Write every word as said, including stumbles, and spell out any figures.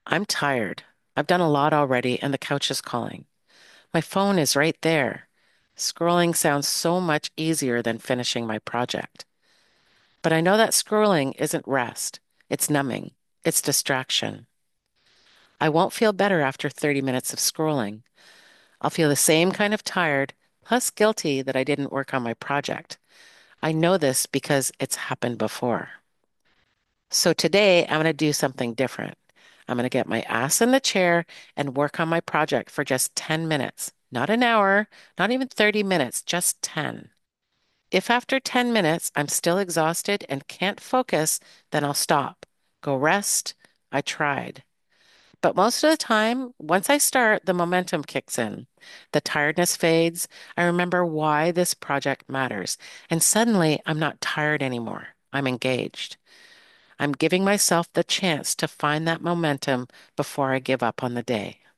I'm tired. I've done a lot already, and the couch is calling. My phone is right there. Scrolling sounds so much easier than finishing my project. But I know that scrolling isn't rest, it's numbing, it's distraction. I won't feel better after thirty minutes of scrolling. I'll feel the same kind of tired, plus guilty that I didn't work on my project. I know this because it's happened before. So today I'm going to do something different. I'm going to get my ass in the chair and work on my project for just ten minutes, not an hour, not even thirty minutes, just ten. If after ten minutes I'm still exhausted and can't focus, then I'll stop. Go rest. I tried. But most of the time, once I start, the momentum kicks in. The tiredness fades. I remember why this project matters. And suddenly, I'm not tired anymore. I'm engaged. I'm giving myself the chance to find that momentum before I give up on the day.